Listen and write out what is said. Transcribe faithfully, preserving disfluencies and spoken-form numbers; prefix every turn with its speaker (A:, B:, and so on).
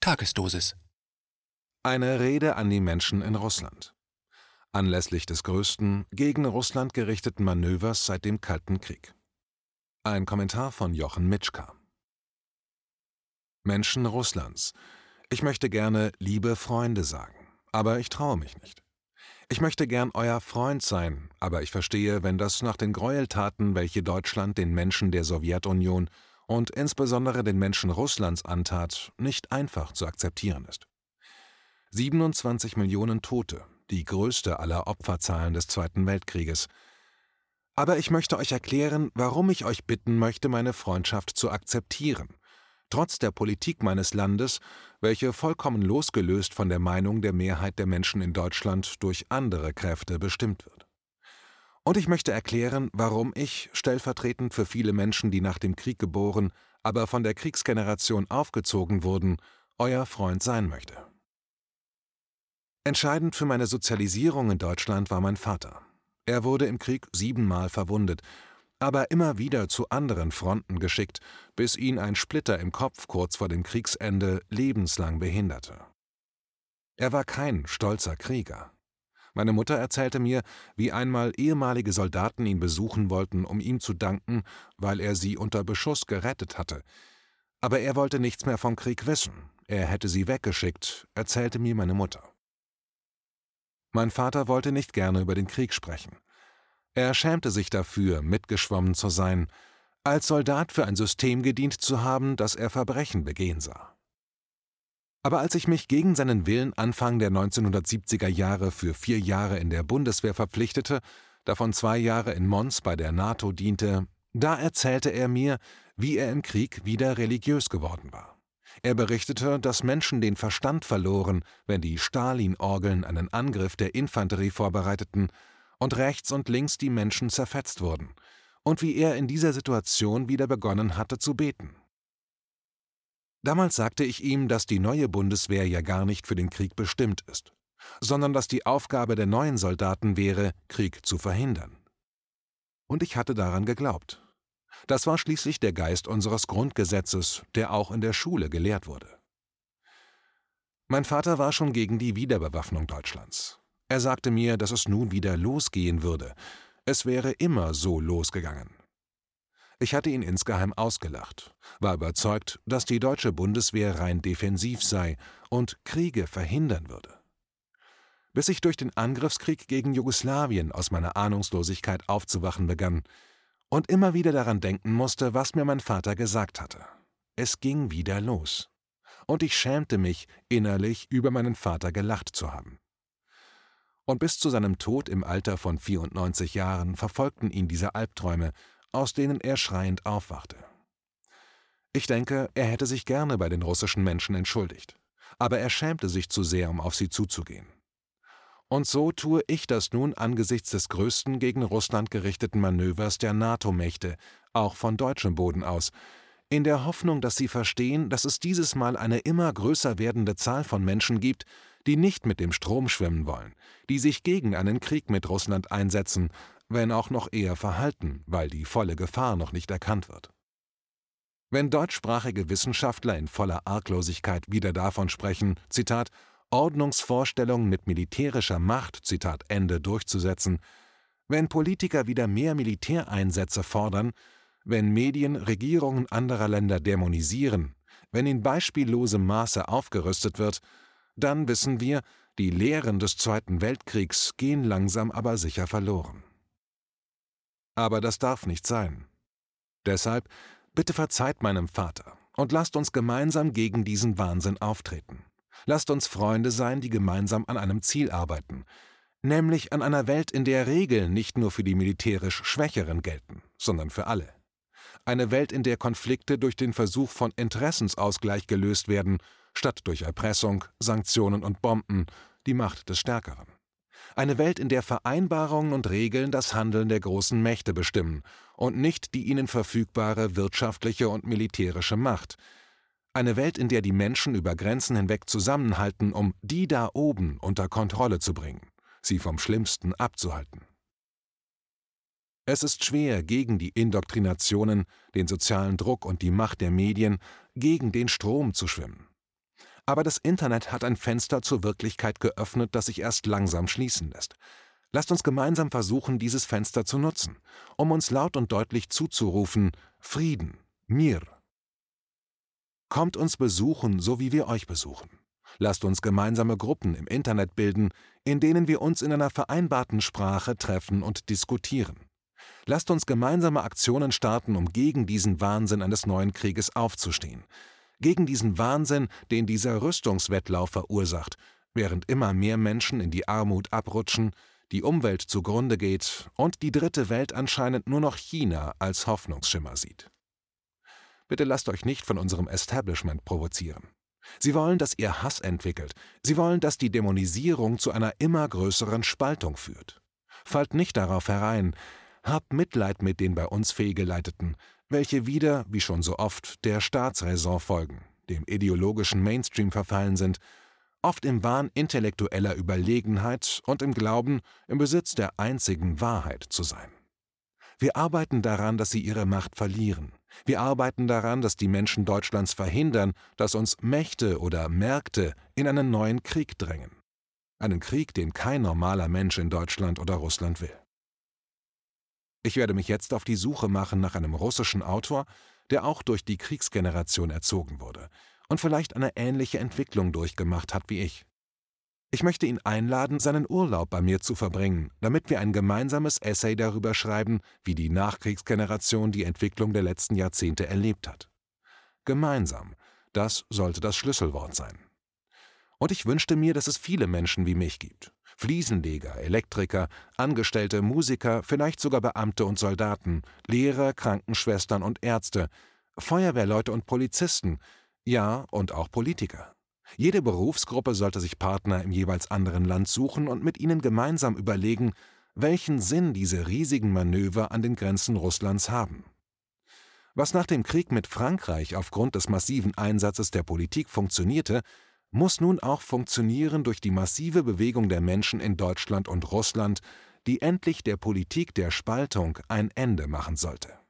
A: Tagesdosis.
B: Eine Rede an die Menschen in Russland. Anlässlich des größten gegen Russland gerichteten Manövers seit dem Kalten Krieg. Ein Kommentar von Jochen Mitschka. Menschen Russlands. Ich möchte gerne liebe Freunde sagen, aber ich traue mich nicht. Ich möchte gern euer Freund sein, aber ich verstehe, wenn das nach den Gräueltaten, welche Deutschland den Menschen der Sowjetunion und insbesondere den Menschen Russlands antat, nicht einfach zu akzeptieren ist. siebenundzwanzig Millionen Tote, die größte aller Opferzahlen des Zweiten Weltkrieges. Aber ich möchte euch erklären, warum ich euch bitten möchte, meine Freundschaft zu akzeptieren, trotz der Politik meines Landes, welche vollkommen losgelöst von der Meinung der Mehrheit der Menschen in Deutschland durch andere Kräfte bestimmt wird. Und ich möchte erklären, warum ich, stellvertretend für viele Menschen, die nach dem Krieg geboren, aber von der Kriegsgeneration aufgezogen wurden, euer Freund sein möchte. Entscheidend für meine Sozialisierung in Deutschland war mein Vater. Er wurde im Krieg siebenmal verwundet, aber immer wieder zu anderen Fronten geschickt, bis ihn ein Splitter im Kopf kurz vor dem Kriegsende lebenslang behinderte. Er war kein stolzer Krieger. Meine Mutter erzählte mir, wie einmal ehemalige Soldaten ihn besuchen wollten, um ihm zu danken, weil er sie unter Beschuss gerettet hatte. Aber er wollte nichts mehr vom Krieg wissen. Er hätte sie weggeschickt, erzählte mir meine Mutter. Mein Vater wollte nicht gerne über den Krieg sprechen. Er schämte sich dafür, mitgeschwommen zu sein, als Soldat für ein System gedient zu haben, das er Verbrechen begehen sah. Aber als ich mich gegen seinen Willen Anfang der neunzehnhundertsiebziger Jahre für vier Jahre in der Bundeswehr verpflichtete, davon zwei Jahre in Mons bei der NATO diente, da erzählte er mir, wie er im Krieg wieder religiös geworden war. Er berichtete, dass Menschen den Verstand verloren, wenn die Stalin-Orgeln einen Angriff der Infanterie vorbereiteten und rechts und links die Menschen zerfetzt wurden, und wie er in dieser Situation wieder begonnen hatte zu beten. Damals sagte ich ihm, dass die neue Bundeswehr ja gar nicht für den Krieg bestimmt ist, sondern dass die Aufgabe der neuen Soldaten wäre, Krieg zu verhindern. Und ich hatte daran geglaubt. Das war schließlich der Geist unseres Grundgesetzes, der auch in der Schule gelehrt wurde. Mein Vater war schon gegen die Wiederbewaffnung Deutschlands. Er sagte mir, dass es nun wieder losgehen würde. Es wäre immer so losgegangen. Ich hatte ihn insgeheim ausgelacht, war überzeugt, dass die deutsche Bundeswehr rein defensiv sei und Kriege verhindern würde. Bis ich durch den Angriffskrieg gegen Jugoslawien aus meiner Ahnungslosigkeit aufzuwachen begann und immer wieder daran denken musste, was mir mein Vater gesagt hatte. Es ging wieder los. Und ich schämte mich, innerlich über meinen Vater gelacht zu haben. Und bis zu seinem Tod im Alter von vierundneunzig Jahren verfolgten ihn diese Albträume, aus denen er schreiend aufwachte. Ich denke, er hätte sich gerne bei den russischen Menschen entschuldigt, aber er schämte sich zu sehr, um auf sie zuzugehen. Und so tue ich das nun angesichts des größten gegen Russland gerichteten Manövers der NATO-Mächte, auch von deutschem Boden aus, in der Hoffnung, dass sie verstehen, dass es dieses Mal eine immer größer werdende Zahl von Menschen gibt, die nicht mit dem Strom schwimmen wollen, die sich gegen einen Krieg mit Russland einsetzen, wenn auch noch eher verhalten, weil die volle Gefahr noch nicht erkannt wird. Wenn deutschsprachige Wissenschaftler in voller Arglosigkeit wieder davon sprechen, Zitat, Ordnungsvorstellungen mit militärischer Macht, Zitat Ende, durchzusetzen, wenn Politiker wieder mehr Militäreinsätze fordern, wenn Medien Regierungen anderer Länder dämonisieren, wenn in beispiellosem Maße aufgerüstet wird, dann wissen wir, die Lehren des Zweiten Weltkriegs gehen langsam aber sicher verloren. Aber das darf nicht sein. Deshalb, bitte verzeiht meinem Vater und lasst uns gemeinsam gegen diesen Wahnsinn auftreten. Lasst uns Freunde sein, die gemeinsam an einem Ziel arbeiten, nämlich an einer Welt, in der Regeln nicht nur für die militärisch Schwächeren gelten, sondern für alle. Eine Welt, in der Konflikte durch den Versuch von Interessensausgleich gelöst werden, statt durch Erpressung, Sanktionen und Bomben, die Macht des Stärkeren. Eine Welt, in der Vereinbarungen und Regeln das Handeln der großen Mächte bestimmen und nicht die ihnen verfügbare wirtschaftliche und militärische Macht. Eine Welt, in der die Menschen über Grenzen hinweg zusammenhalten, um die da oben unter Kontrolle zu bringen, sie vom Schlimmsten abzuhalten. Es ist schwer, gegen die Indoktrinationen, den sozialen Druck und die Macht der Medien, gegen den Strom zu schwimmen. Aber das Internet hat ein Fenster zur Wirklichkeit geöffnet, das sich erst langsam schließen lässt. Lasst uns gemeinsam versuchen, dieses Fenster zu nutzen, um uns laut und deutlich zuzurufen: Frieden, Mir. Kommt uns besuchen, so wie wir euch besuchen. Lasst uns gemeinsame Gruppen im Internet bilden, in denen wir uns in einer vereinbarten Sprache treffen und diskutieren. Lasst uns gemeinsame Aktionen starten, um gegen diesen Wahnsinn eines neuen Krieges aufzustehen. Gegen diesen Wahnsinn, den dieser Rüstungswettlauf verursacht, während immer mehr Menschen in die Armut abrutschen, die Umwelt zugrunde geht und die dritte Welt anscheinend nur noch China als Hoffnungsschimmer sieht. Bitte lasst euch nicht von unserem Establishment provozieren. Sie wollen, dass ihr Hass entwickelt. Sie wollen, dass die Dämonisierung zu einer immer größeren Spaltung führt. Fallt nicht darauf herein. Habt Mitleid mit den bei uns Fehlgeleiteten, welche wieder, wie schon so oft, der Staatsräson folgen, dem ideologischen Mainstream verfallen sind, oft im Wahn intellektueller Überlegenheit und im Glauben, im Besitz der einzigen Wahrheit zu sein. Wir arbeiten daran, dass sie ihre Macht verlieren. Wir arbeiten daran, dass die Menschen Deutschlands verhindern, dass uns Mächte oder Märkte in einen neuen Krieg drängen. Einen Krieg, den kein normaler Mensch in Deutschland oder Russland will. Ich werde mich jetzt auf die Suche machen nach einem russischen Autor, der auch durch die Kriegsgeneration erzogen wurde und vielleicht eine ähnliche Entwicklung durchgemacht hat wie ich. Ich möchte ihn einladen, seinen Urlaub bei mir zu verbringen, damit wir ein gemeinsames Essay darüber schreiben, wie die Nachkriegsgeneration die Entwicklung der letzten Jahrzehnte erlebt hat. Gemeinsam, das sollte das Schlüsselwort sein. Und ich wünschte mir, dass es viele Menschen wie mich gibt. Fliesenleger, Elektriker, Angestellte, Musiker, vielleicht sogar Beamte und Soldaten, Lehrer, Krankenschwestern und Ärzte, Feuerwehrleute und Polizisten, ja, und auch Politiker. Jede Berufsgruppe sollte sich Partner im jeweils anderen Land suchen und mit ihnen gemeinsam überlegen, welchen Sinn diese riesigen Manöver an den Grenzen Russlands haben. Was nach dem Krieg mit Frankreich aufgrund des massiven Einsatzes der Politik funktionierte, muss nun auch funktionieren durch die massive Bewegung der Menschen in Deutschland und Russland, die endlich der Politik der Spaltung ein Ende machen sollte.